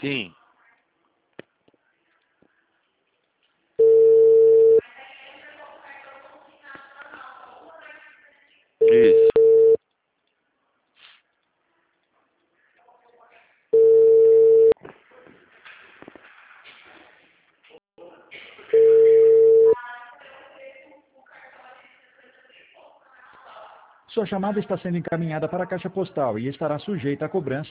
Sim. Isso. Sua chamada está sendo encaminhada para a caixa postal e estará sujeita a cobrança